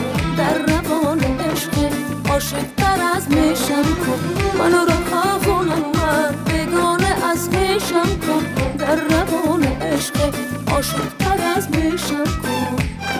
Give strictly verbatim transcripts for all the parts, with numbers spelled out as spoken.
کن در روان عشق عاشق تر از میشم کن منو رهاونم من بگانه از میشم کن در روان عشق عاشق تر از میشم کن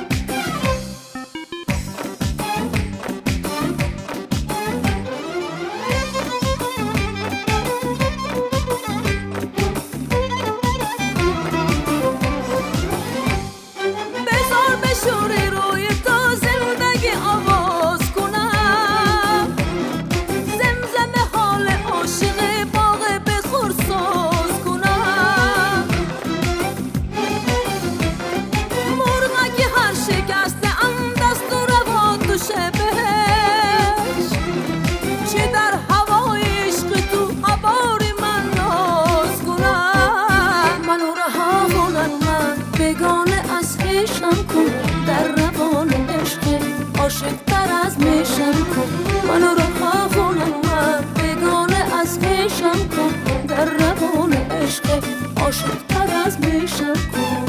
در روان عشق عاشق تر از میشم کن منو رهاونم من بگانه از میشم کن در روان عشق عاشق تر از میشم کن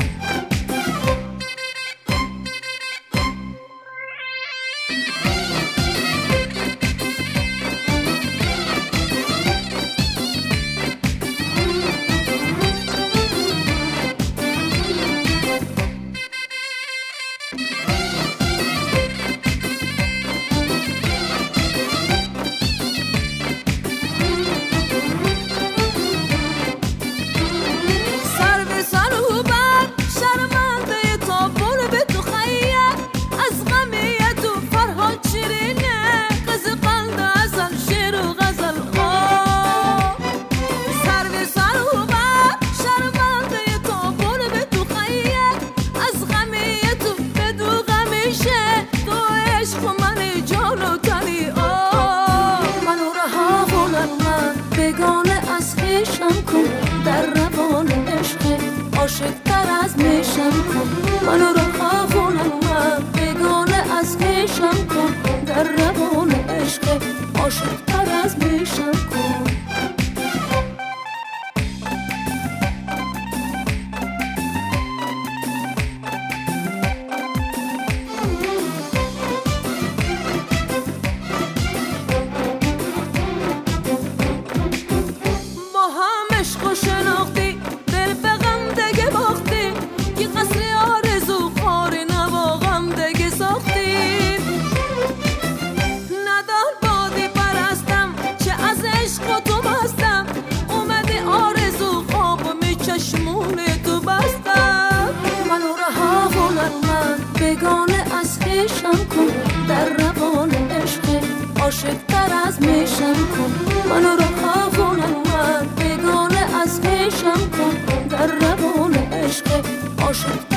بگانه از میشم کن در روان عشق عاشق تر از میشم کن منو رهاونم من بگانه از میشم کن در روان عشق عاشق تر از میشم کن بگانه از میشم کن در روان عشق عاشق تر از میشم کن منو رهاونم من بگانه از میشم کن در روان عشق عاشق